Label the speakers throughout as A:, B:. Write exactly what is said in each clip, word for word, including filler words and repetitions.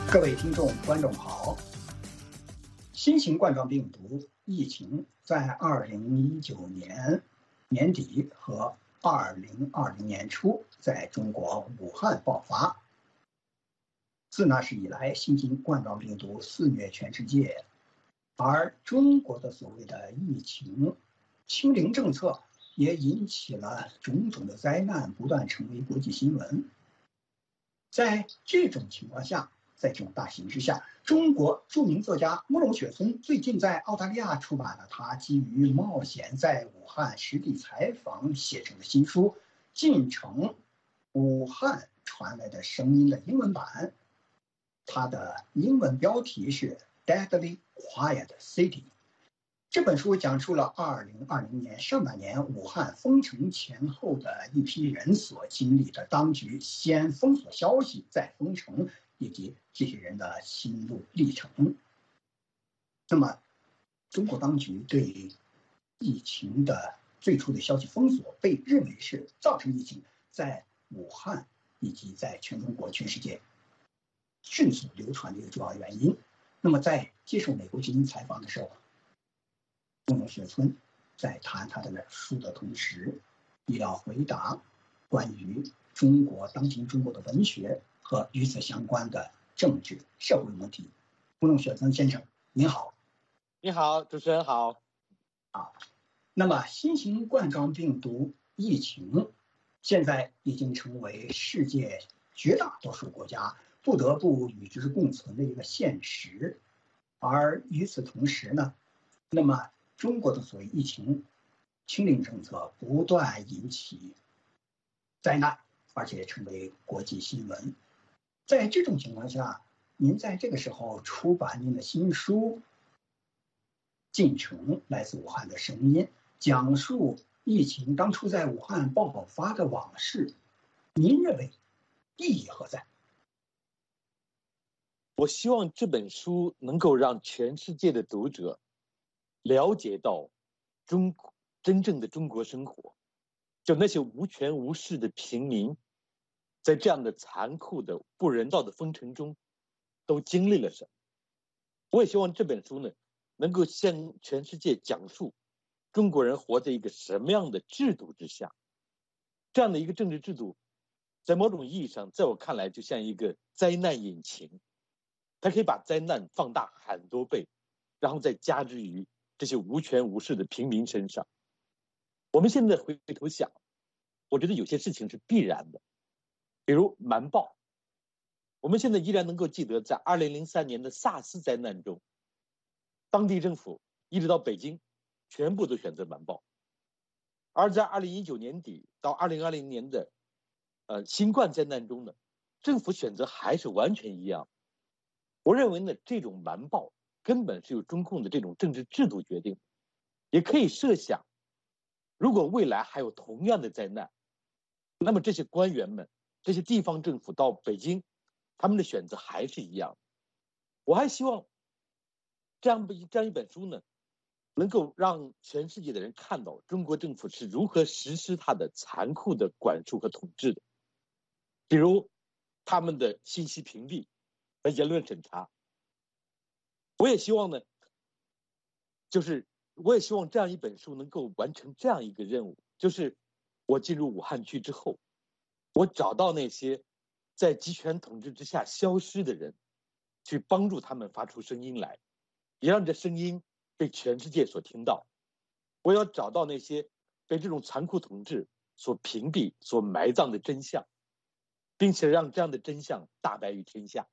A: 各位听众、观众好。新型冠状病毒疫情在二零一九年年底和二零二零年初在中国武汉爆发。自那时以来，新型冠状病毒肆虐全世界，而中国的所谓的疫情清零政策也引起了种种的灾难，不断成为国际新闻。在这种情况下，在这种大形势下，中国著名作家慕容雪村最近在澳大利亚出版了他基于冒险在武汉实地采访写成的新书《进城：武汉传来的声音》的英文版。它的英文标题是 Deadly Quiet City。这本书讲述了二零二零年上半年武汉封城前后的一批人所经历的当局先封锁消息，再封城，以及这些人的心路历程。那么，中国当局对疫情的最初的消息封锁，被认为是造成疫情在武汉以及在全中国、全世界迅速流传的一个主要原因。那么，在接受美国之音采访的时候，慕容雪村在谈他的书的同时，也要回答关于中国当今中国的文学和与此相关的政治社会问题。慕容雪村先生，您好。
B: 你好，主持人好。
A: 啊，那么新型冠状病毒疫情现在已经成为世界绝大多数国家不得不与之共存的一个现实。而与此同时呢，那么中国的所谓疫情清零政策不断引起灾难，而且成为国际新闻。在这种情况下，您在这个时候出版您的新书《进城：来自武汉的声音》，讲述疫情当初在武汉爆发的往事，您认为意义何在？
B: 我希望这本书能够让全世界的读者了解到中真正的中国生活，就那些无权无势的平民，在这样的残酷的不人道的封城中都经历了什么。我也希望这本书呢，能够向全世界讲述中国人活在一个什么样的制度之下。这样的一个政治制度，在某种意义上，在我看来就像一个灾难引擎，它可以把灾难放大很多倍，然后再加之于这些无权无势的平民身上。我们现在回头想，我觉得有些事情是必然的，比如瞒报。我们现在依然能够记得，在二零零三年的 SARS 灾难中，当地政府一直到北京全部都选择瞒报。而在二零一九年底到二零二零年的呃新冠灾难中呢，政府选择还是完全一样。我认为呢，这种瞒报根本是由中共的这种政治制度决定。也可以设想，如果未来还有同样的灾难，那么这些官员们、这些地方政府到北京，他们的选择还是一样。我还希望这样这样一本书呢，能够让全世界的人看到中国政府是如何实施它的残酷的管束和统治的，比如他们的信息屏蔽和言论审查。我也希望呢，就是我也希望这样一本书能够完成这样一个任务，就是我进入武汉区之后，我找到那些在集权统治之下消失的人，去帮助他们发出声音来，也让这声音被全世界所听到。我要找到那些被这种残酷统治所屏蔽、所埋葬的真相，并且让这样的真相大白于天下。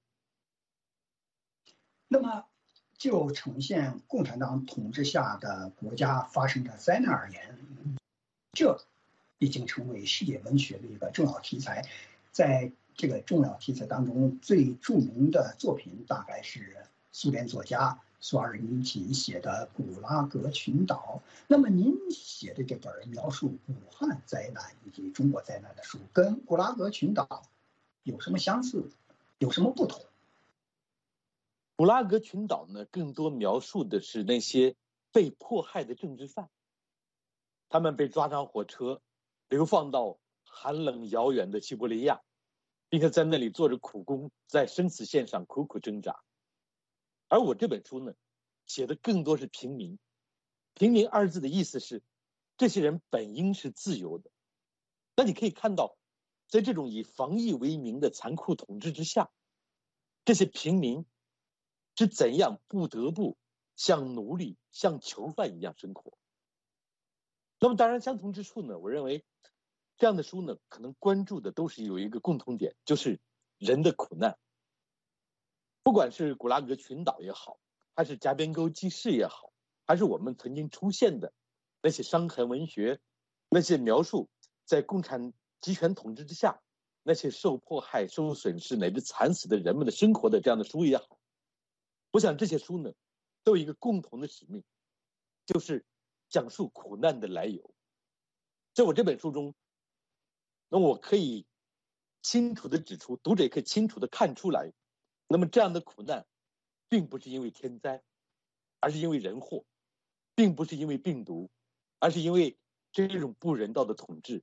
A: 那么就呈现共产党统治下的国家发生的灾难而言，这已经成为世界文学的一个重要题材。在这个重要题材当中，最著名的作品大概是苏联作家苏尔尼琴写的《古拉格群岛》。那么您写的这本描述武汉灾难以及中国灾难的书，跟《古拉格群岛》有什么相似，有什么不同？
B: 古拉格群岛呢，更多描述的是那些被迫害的政治犯，他们被抓上火车，流放到寒冷遥远的西伯利亚， 并且在那里做着苦工，在生死线上苦苦挣扎。而我这本书呢，写的更多是平民。平民二字的意思是，这些人本应是自由的。那你可以看到，在这种以防疫为名的残酷统治之下，这些平民是怎样不得不像奴隶、像囚犯一样生活。那么当然相同之处呢，我认为这样的书呢，可能关注的都是有一个共同点，就是人的苦难。不管是古拉格群岛也好，还是夹边沟记事也好，还是我们曾经出现的那些伤痕文学，那些描述在共产集权统治之下那些受迫害、受损失乃至惨死的人们的生活的这样的书也好，我想这些书呢，都有一个共同的使命，就是讲述苦难的来由。在我这本书中，那我可以清楚地指出，读者也可以清楚地看出来，那么这样的苦难并不是因为天灾，而是因为人祸，并不是因为病毒，而是因为这种不人道的统治。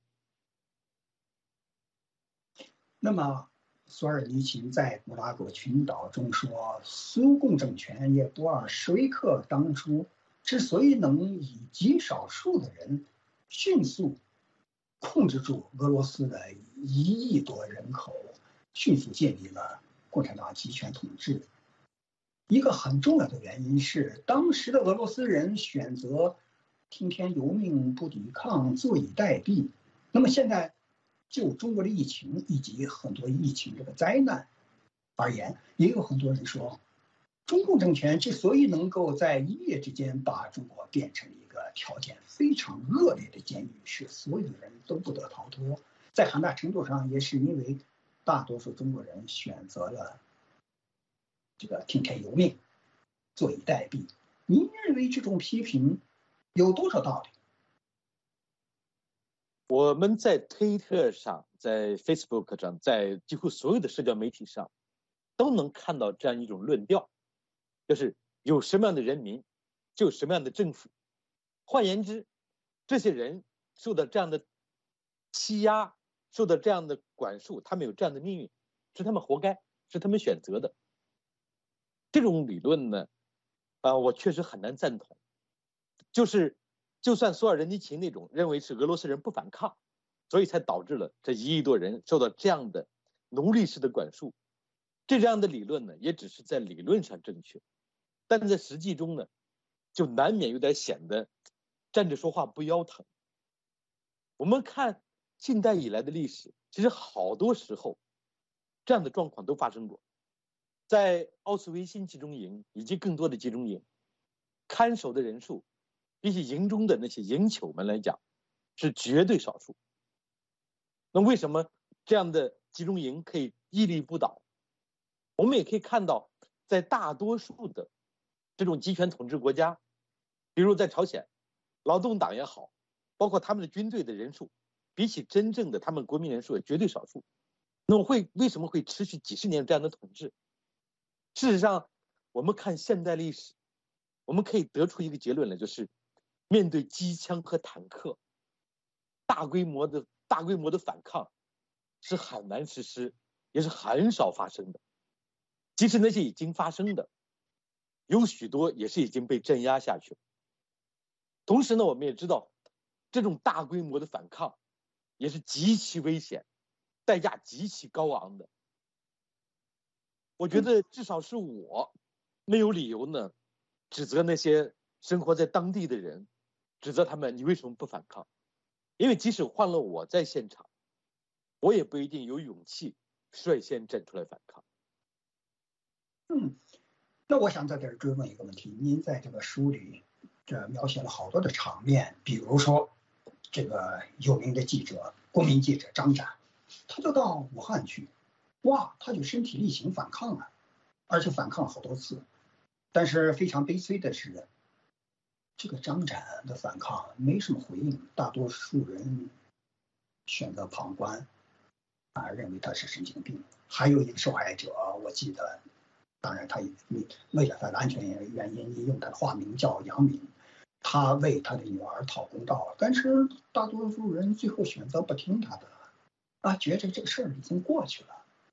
A: 那么索尔尼琴在古拉格群岛中说，苏共政权也布尔什维克当初之所以能以极少数的人迅速控制住俄罗斯的一亿多人口，迅速建立了共产党集权统治，一个很重要的原因是，当时的俄罗斯人选择听天由命、不抵抗、坐以待毙。那么现在就中国的疫情以及很多疫情这个灾难而言，也有很多人说，中共政权之所以能够在一夜之间把中国变成一个条件非常恶劣的监狱，使所有人都不得逃脱，在很大程度上也是因为大多数中国人选择了这个听天由命、坐以待毙。您认为这种批评有多少道理？
B: 我们在推特上、在 Facebook 上、在几乎所有的社交媒体上，都能看到这样一种论调，就是有什么样的人民，就有什么样的政府。换言之，这些人受到这样的欺压，受到这样的管束，他们有这样的命运，是他们活该，是他们选择的。这种理论呢，啊、呃，我确实很难赞同。就是，就算索尔仁尼琴那种认为是俄罗斯人不反抗，所以才导致了这一亿多人受到这样的奴隶式的管束，这样的理论呢，也只是在理论上正确，但在实际中呢，就难免有点显得站着说话不腰疼。我们看近代以来的历史，其实好多时候这样的状况都发生过。在奥斯维辛集中营以及更多的集中营，看守的人数比起营中的那些营囚们来讲是绝对少数。那为什么这样的集中营可以屹立不倒？我们也可以看到，在大多数的这种集权统治国家，比如在朝鲜，劳动党也好，包括他们的军队的人数，比起真正的他们国民人数也绝对少数。那么会为什么会持续几十年这样的统治？事实上，我们看现代历史，我们可以得出一个结论来，就是面对机枪和坦克，大规模的大规模的反抗是很难实施，也是很少发生的。即使那些已经发生的，有许多也是已经被镇压下去了。同时呢，我们也知道，这种大规模的反抗也是极其危险，代价极其高昂的。我觉得至少是我没有理由呢指责那些生活在当地的人，指责他们你为什么不反抗？因为即使换了我在现场，我也不一定有勇气率先站出来反抗。
A: 嗯，那我想在这儿追问一个问题：您在这个书里这描写了好多的场面，比如说这个有名的记者、公民记者张展，他就到武汉去。哇，他就身体力行反抗了，而且反抗了好多次。但是非常悲催的是，这个张展的反抗没什么回应，大多数人选择旁观，啊，认为他是神经病。还有一个受害者，我记得，当然他为了他的安全原因，用他的化名叫杨敏，他为他的女儿讨公道，但是大多数人最后选择不听他的，啊，觉得这个事儿已经过去了。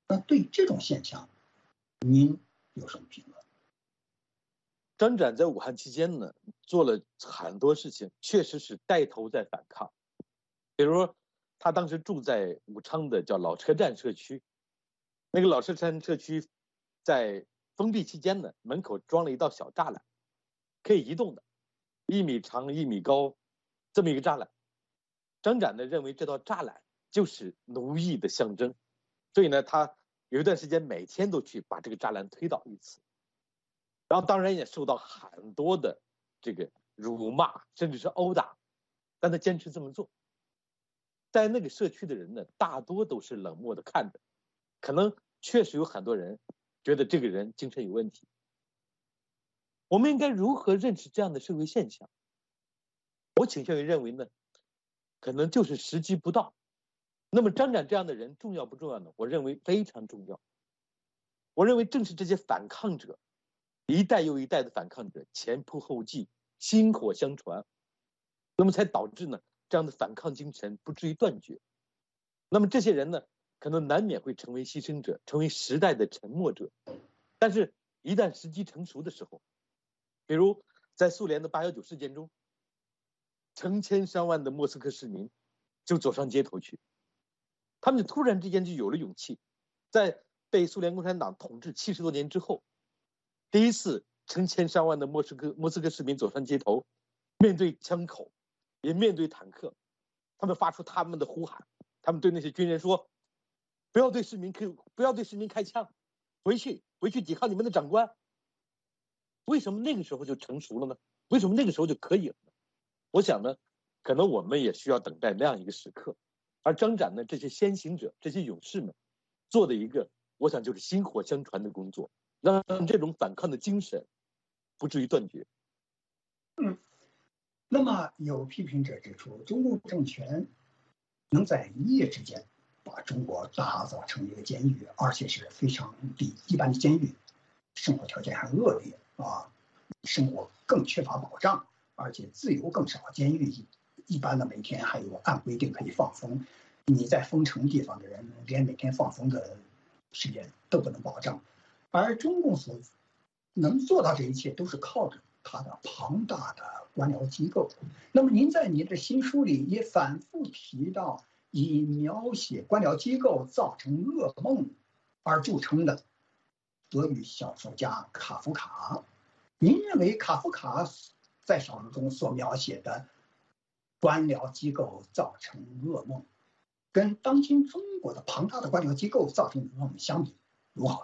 A: 那对这种现象，您有什么评论？
B: 张展在武汉期间呢，做了很多事情，确实是带头在反抗。比如说，他当时住在武昌的叫老车站社区，那个老车站社区在封闭期间呢，门口装了一道小栅栏，可以移动的，一米长一米高，这么一个栅栏。张展呢认为这道栅栏就是奴役的象征，所以呢，他有一段时间每天都去把这个栅栏推倒一次。然后当然也受到很多的这个辱骂，甚至是殴打，但他坚持这么做。在那个社区的人呢，大多都是冷漠的看着，可能确实有很多人觉得这个人精神有问题。我们应该如何认识这样的社会现象？我倾向于认为呢，可能就是时机不到。那么张展这样的人重要不重要呢？我认为非常重要。我认为正是这些反抗者，一代又一代的反抗者前仆后继，薪火相传，那么才导致呢这样的反抗精神不至于断绝。那么这些人呢，可能难免会成为牺牲者，成为时代的沉默者。但是，一旦时机成熟的时候，比如在苏联的八幺九事件中，成千上万的莫斯科市民就走上街头去，他们就突然之间就有了勇气，在被苏联共产党统治七十多年之后，第一次成千上万的莫斯科莫斯科市民走上街头，面对枪口，也面对坦克，他们发出他们的呼喊，他们对那些军人说：“不要对市民开，不要对市民开枪，回去，回去抵抗你们的长官。”为什么那个时候就成熟了呢？为什么那个时候就可以了呢？我想呢，可能我们也需要等待那样一个时刻。而张展呢，这些先行者，这些勇士们做的一个，我想就是薪火相传的工作，让这种反抗的精神不至于断绝。
A: 嗯，那么有批评者指出，中共政权能在一夜之间把中国打造成一个监狱，而且是非常比一般的监狱生活条件还恶劣啊，生活更缺乏保障，而且自由更少。监狱一般的每天还有按规定可以放风，你在封城地方的人连每天放风的时间都不能保障，而中共所能做到这一切都是靠着它的庞大的官僚机构。那么您在您的新书里也反复提到，以描写官僚机构造成噩梦而著称的德语小说家卡夫卡。您认为卡夫卡在小说中所描写的官僚机构造成噩梦，跟当今中国的庞大的官僚机构造成噩梦相比，如何？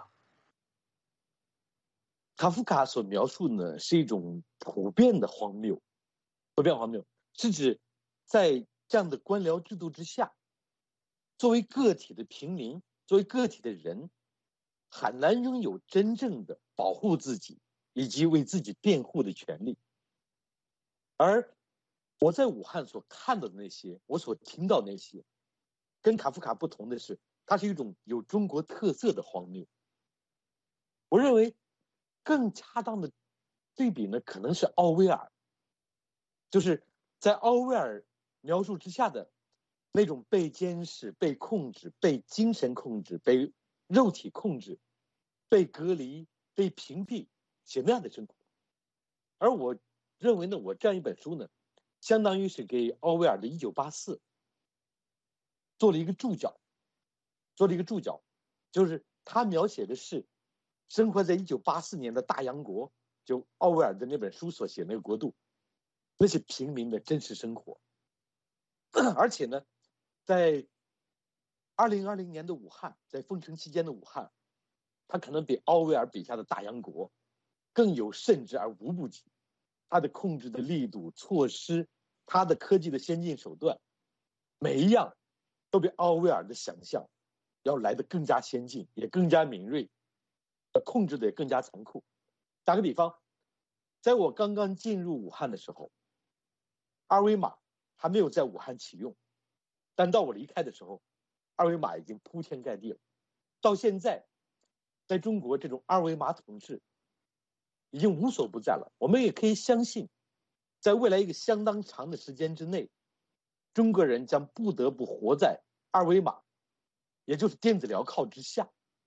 B: 卡夫卡所描述呢，是一种普遍的荒谬，普遍荒谬是指在这样的官僚制度之下，作为个体的平民，作为个体的人，很难拥有真正的保护自己以及为自己辩护的权利。而我在武汉所看到的那些，我所听到的那些，跟卡夫卡不同的是，它是一种有中国特色的荒谬。我认为更恰当的对比呢，可能是奥威尔，就是在奥威尔描述之下的那种被监视、被控制、被精神控制、被肉体控制、被隔离、被屏蔽写那样的生活。而我认为呢，我这样一本书呢，相当于是给奥威尔的《一九八四》做了一个注脚，做了一个注脚，就是他描写的是生活在一九八四年的大洋国，就奥威尔的那本书所写的那个国度，那些平民的真实生活。而且呢，在二零二零年的武汉，在封城期间的武汉，它可能比奥威尔笔下的大洋国更有甚至而无不及。它的控制的力度、措施，它的科技的先进手段，每一样都比奥威尔的想象要来得更加先进，也更加敏锐，控制的也更加残酷。打个比方，在我刚刚进入武汉的时候，二维码还没有在武汉启用，但到我离开的时候，二维码已经铺天盖地了。到现在，在中国这种二维码统治已经无所不在了。我们也可以相信，在未来一个相当长的时间之内，中国人将不得不活在二维码，也就是电子镣铐之下。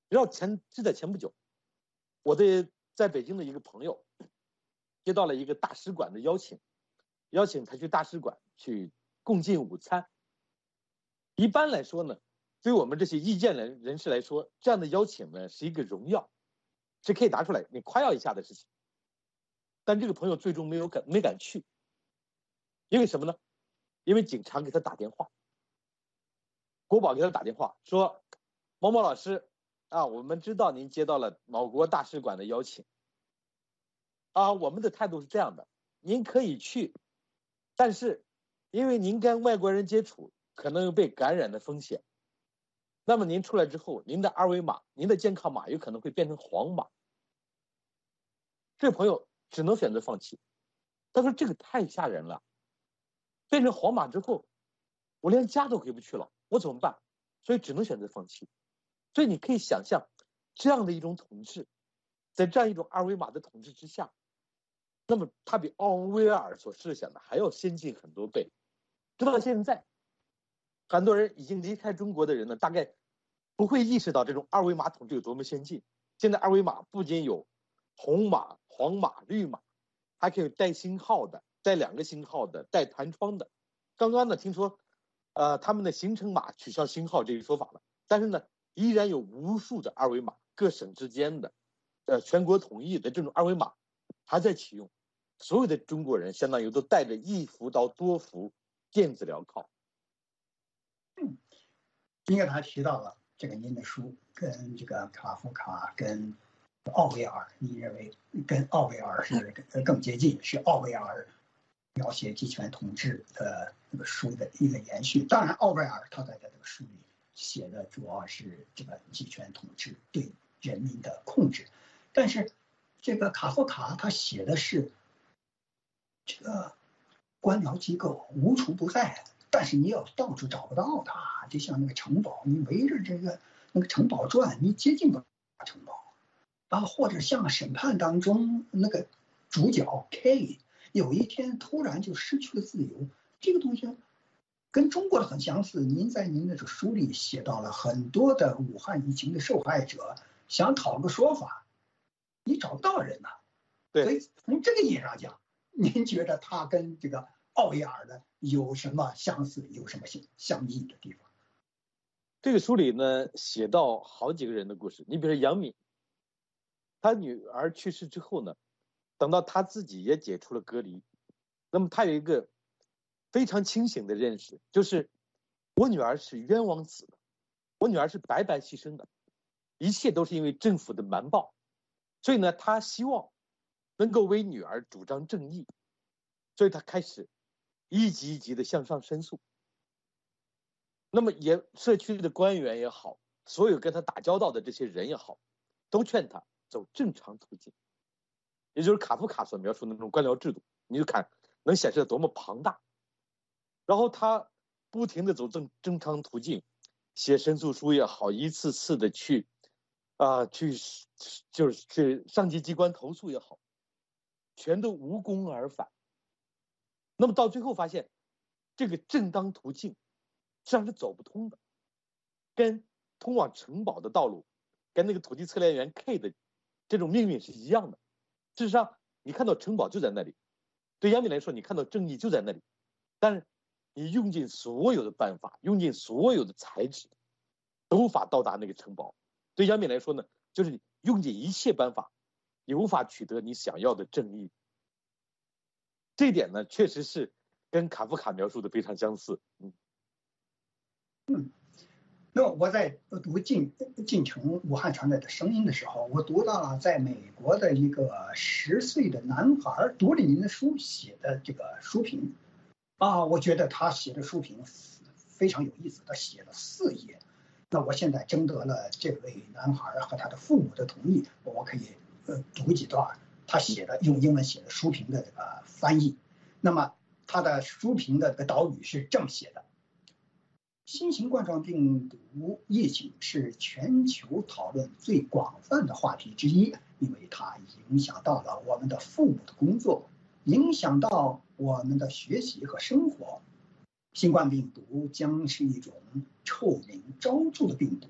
B: 然后前就在前不久，我的在北京的一个朋友接到了一个大使馆的邀请，邀请他去大使馆去共进午餐。一般来说呢，对我们这些意见人人士来说，这样的邀请呢是一个荣耀，是可以拿出来你夸耀一下的事情。但这个朋友最终没有敢没敢去，因为什么呢？因为警察给他打电话，国保给他打电话说，某某老师啊，我们知道您接到了某国大使馆的邀请啊，我们的态度是这样的，您可以去，但是因为您跟外国人接触可能有被感染的风险，那么您出来之后，您的二维码您的健康码有可能会变成黄码。这个朋友只能选择放弃，他说这个太吓人了，变成黄码之后我连家都回不去了，我怎么办？所以只能选择放弃。所以你可以想象这样的一种统治，在这样一种二维码的统治之下，那么它比奥威尔所设想的还要先进很多倍。直到现在，很多人已经离开中国的人呢，大概不会意识到这种二维码统治有多么先进。现在二维码不仅有红码、黄码、绿码，还可以带星号的、带两个星号的、带弹窗的。刚刚呢，听说，呃，他们的行程码取消星号这个说法了，但是呢，依然有无数的二维码，各省之间的，呃，全国统一的这种二维码还在启用。所有的中国人相当于都带着一幅到多幅电子镣铐。
A: 嗯，因为他提到了这个您的书跟这个卡夫卡跟奥威尔，你认为跟奥威尔是更接近，是奥威尔描写集权统治的那个书的一个延续。当然，奥威尔他在这个书里写的主要是这个集权统治对人民的控制，但是这个卡夫卡他写的是这个官僚机构无处不在，但是你要到处找不到它，就像那个城堡，你围着这个那个城堡转，你接近不了城堡啊，或者像审判当中那个主角 K 有一天突然就失去了自由，这个东西跟中国的很相似。您在您的这书里写到了很多的武汉疫情的受害者想讨个说法，你找不到人呐、啊。所以从这个意义上讲，您觉得他跟这个奥威尔的有什么相似，有什么相异的地方？
B: 这个书里呢，写到好几个人的故事。你比如说杨敏，他女儿去世之后呢，等到他自己也解除了隔离，那么他有一个非常清醒的认识，就是我女儿是冤枉死的，我女儿是白白牺牲的，一切都是因为政府的瞒报。所以呢，他希望能够为女儿主张正义，所以他开始一级一级的向上申诉。那么也社区的官员也好，所有跟他打交道的这些人也好，都劝他走正常途径，也就是卡夫卡所描述的那种官僚制度，你就看能显示的多么庞大。然后他不停的走正正常途径，写申诉书也好，一次次的去啊、呃、去就是去上级机关投诉也好，全都无功而返。那么到最后发现，这个正当途径实际上是走不通的，跟通往城堡的道路，跟那个土地测量员 K 的这种命运是一样的。事实上，你看到城堡就在那里，对杨敏来说，你看到正义就在那里，但是你用尽所有的办法，用尽所有的才智，都无法到达那个城堡。对杨敏来说呢，就是你用尽一切办法，也无法取得你想要的正义。这一点呢，确实是跟卡夫卡描述的非常相似。嗯。
A: 嗯，那我在读进进城武汉传来的声音的时候，我读到了在美国的一个十岁的男孩读了您的书写的这个书评，啊，我觉得他写的书评非常有意思，他写了四页。那我现在征得了这位男孩和他的父母的同意，我可以呃读几段他写的用英文写的书评的这个翻译。那么他的书评的这个导语是这么写的：新型冠状病毒疫情是全球讨论最广泛的话题之一，因为它影响到了我们的父母的工作，影响到我们的学习和生活。新冠病毒将是一种臭名昭著的病毒，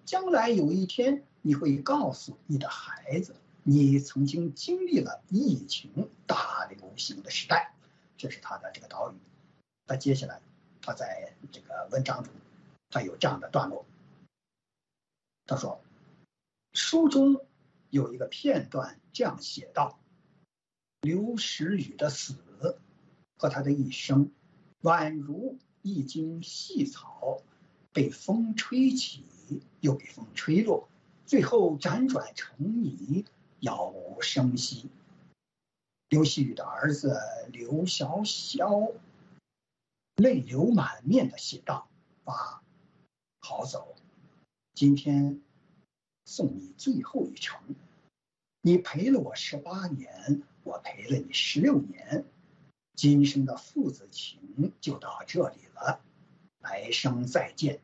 A: 将来有一天你会告诉你的孩子，你曾经经历了疫情大流行的时代。这是他的这个导语。那接下来他在这个文章中，他有这样的段落，他说，书中有一个片段这样写道：刘石宇的死和他的一生，宛如一茎细草，被风吹起，又被风吹落，最后辗转成泥，杳无声息。刘希宇的儿子刘小小泪流满面的写道：爸，好走，今天送你最后一程。你陪了我十八年，我陪了你十六年，今生的父子情就到这里了，来生再见。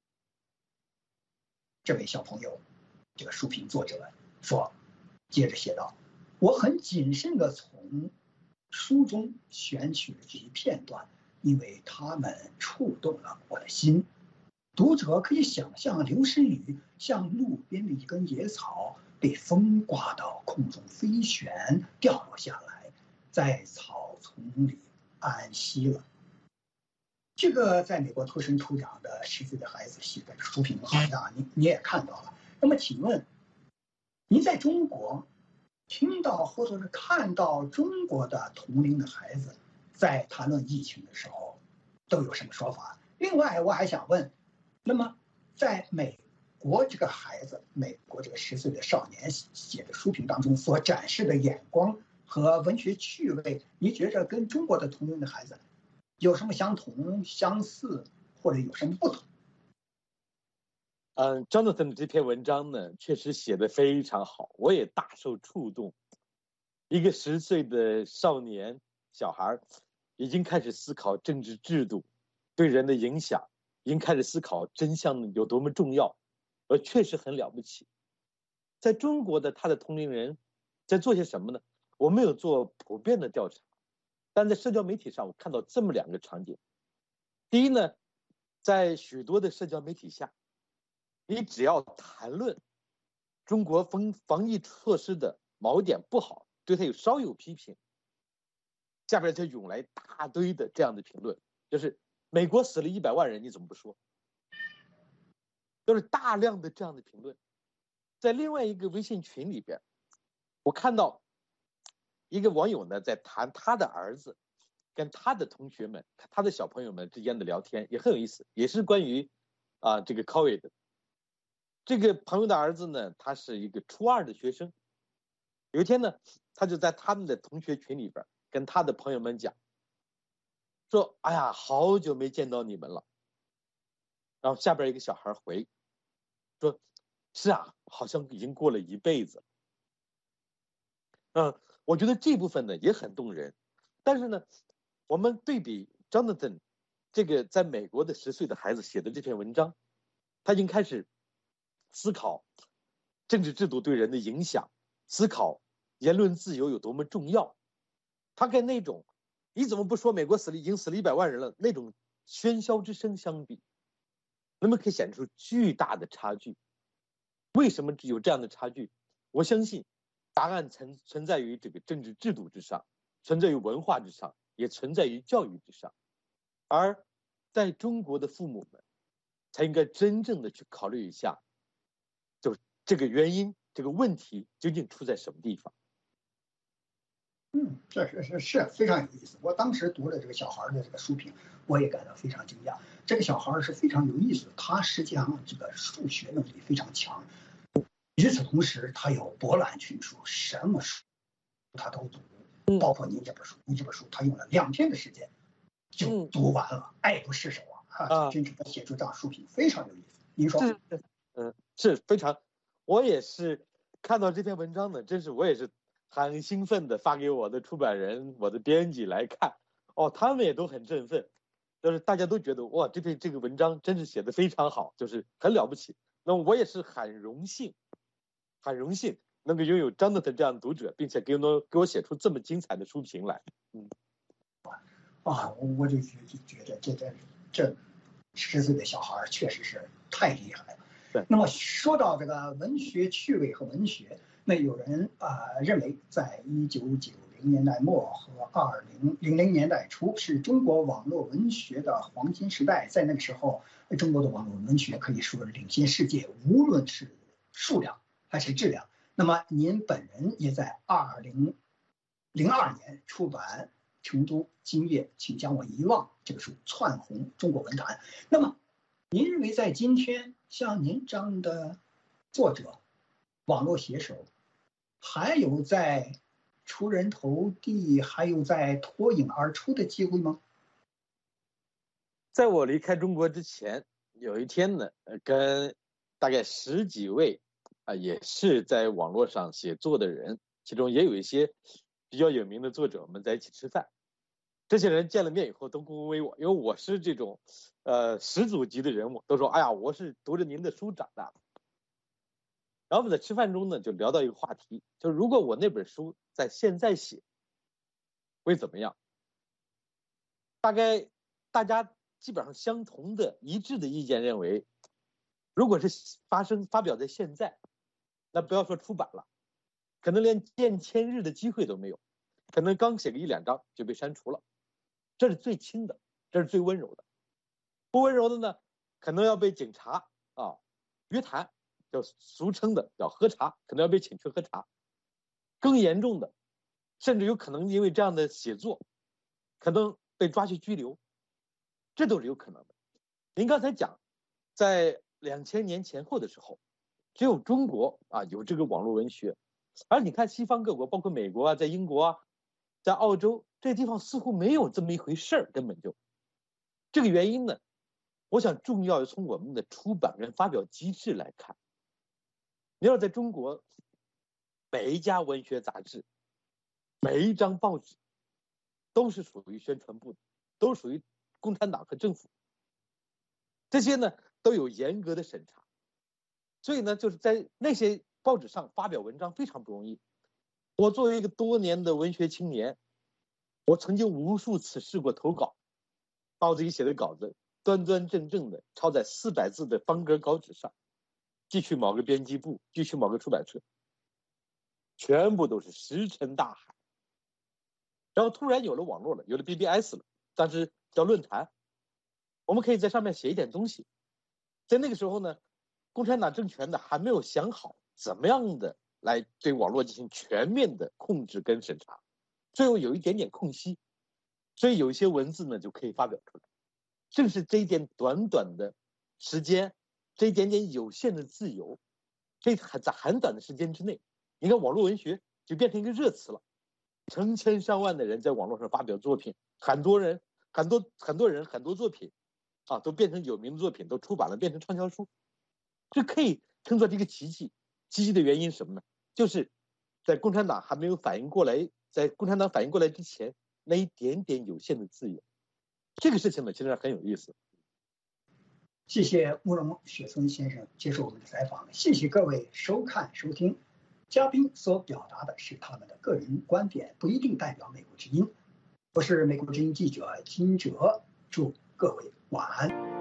A: 这位小朋友，这个书评作者说，接着写道：我很谨慎地从书中选取了这一片段，因为它们触动了我的心。读者可以想象刘诗雨像路边的一根野草，被风刮到空中飞旋，掉落下来，在草丛里安息了。这个在美国土生土长的十岁的孩子写的书评，好像你你也看到了。那么请问，您在中国听到或者是看到中国的同龄的孩子在谈论疫情的时候，都有什么说法？另外，我还想问，那么在美国这个孩子，美国这个十岁的少年写的书评当中所展示的眼光和文学趣味，你觉着跟中国的同龄的孩子有什么相同、相似，或者有什么不同？
B: 嗯 ，Jonathan 的这篇文章呢，确实写得非常好，我也大受触动。一个十岁的少年小孩，已经开始思考政治制度对人的影响，已经开始思考真相有多么重要，而确实很了不起。在中国的他的同龄人在做些什么呢？我没有做普遍的调查，但在社交媒体上我看到这么两个场景。第一呢，在许多的社交媒体下，你只要谈论中国防防疫措施的某点不好，对他有稍有批评，下边就涌来大堆的这样的评论，就是美国死了一百万人，你怎么不说？都是大量的这样的评论。在另外一个微信群里边，我看到一个网友呢在谈他的儿子跟他的同学们、他的小朋友们之间的聊天，也很有意思，也是关于啊这个 COVID 的。这个朋友的儿子呢，他是一个初二的学生。有一天呢，他就在他们的同学群里边跟他的朋友们讲，说：“哎呀，好久没见到你们了。”然后下边一个小孩回说：“是啊，好像已经过了一辈子。”嗯，我觉得这部分呢也很动人。但是呢，我们对比 Jonathan 这个在美国的十岁的孩子写的这篇文章，他已经开始思考政治制度对人的影响，思考言论自由有多么重要。他跟那种你怎么不说美国死了已经死了一百万人了那种喧嚣之声相比，那么可以显出巨大的差距。为什么有这样的差距？我相信答案存存在于这个政治制度之上，存在于文化之上，也存在于教育之上。而在中国的父母们才应该真正的去考虑一下，就这个原因，这个问题究竟出在什么地方。
A: 嗯，这是是是非常有意思。我当时读了这个小孩的这个书评，我也感到非常惊讶。这个小孩是非常有意思，他实际上这个数学能力非常强，与此同时他有博览群书，什么书他都读，包括您这本书，您这本书他用了两天的时间就读完了，爱不释手啊！啊，真是他写出这样书评非常有意思。您说？
B: 是，嗯，是非常。我也是看到这篇文章呢，真是我也是很兴奋的发给我的出版人、我的编辑来看。哦，他们也都很振奋，就是大家都觉得哇，这篇这个文章真是写得非常好，就是很了不起。那我也是很荣幸，很荣幸能够拥有Jonathan这样的读者，并且给我给我写出这么精彩的书评来。嗯，
A: 啊，我我就觉就觉得这这这十岁的小孩确实是太厉害了。 那么说到这个文学趣味和文学，那有人啊、呃、认为，在一九九零年代末和二零零零年代初是中国网络文学的黄金时代，在那个时候，中国的网络文学可以说领先世界，无论是数量还是质量。那么您本人也在二零零二年出版《成都今夜，请将我遗忘》这个书，窜红中国文坛。那么您认为在今天，像您这样的作者、网络写手，还有在出人头地，还有在脱颖而出的机会吗？
B: 在我离开中国之前，有一天呢，跟大概十几位啊、呃，也是在网络上写作的人，其中也有一些比较有名的作者，我们在一起吃饭。这些人见了面以后都恭维我，因为我是这种呃始祖级的人物，都说哎呀，我是读着您的书长大的。然后我们在吃饭中呢，就聊到一个话题，就是如果我那本书在现在写，会怎么样？大概大家基本上相同的一致的意见认为，如果是发生发表在现在，那不要说出版了，可能连见千日的机会都没有，可能刚写个一两章就被删除了。这是最轻的，这是最温柔的。不温柔的呢，可能要被警察啊约谈，就俗称的叫喝茶，可能要被请去喝茶。更严重的，甚至有可能因为这样的写作，可能被抓去拘留，这都是有可能的。您刚才讲，在两千年前后的时候，只有中国啊有这个网络文学，而你看西方各国，包括美国啊，在英国啊，在澳洲这地方似乎没有这么一回事儿，根本就。这个原因呢，我想重要从我们的出版跟发表机制来看。你要在中国，每一家文学杂志，每一张报纸，都是属于宣传部的，都属于共产党和政府。这些呢都有严格的审查，所以呢就是在那些报纸上发表文章非常不容易。我作为一个多年的文学青年，我曾经无数次试过投稿，把我自己写的稿子端端正正的抄在四百字的方格稿纸上，寄去某个编辑部，寄去某个出版社，全部都是石沉大海。然后突然有了网络了，有了 B B S 了，但是叫论坛，我们可以在上面写一点东西。在那个时候呢，共产党政权呢还没有想好怎么样的来对网络进行全面的控制跟审查，最后有一点点空隙，所以有一些文字呢就可以发表出来。正是这一点短短的时间，这一点点有限的自由，这在很短的时间之内，你看网络文学就变成一个热词了，成千上万的人在网络上发表作品，很多人很多很多人很多作品啊都变成有名的作品，都出版了，变成畅销书。这可以称作这个奇迹。奇迹的原因是什么呢？就是在共产党还没有反应过来，在共产党反应过来之前，那一点点有限的自由。这个事情呢，其实很有意思。
A: 谢谢慕容雪村先生接受我们的采访，谢谢各位收看收听。嘉宾所表达的是他们的个人观点，不一定代表美国之音。我是美国之音记者金哲，祝各位晚安。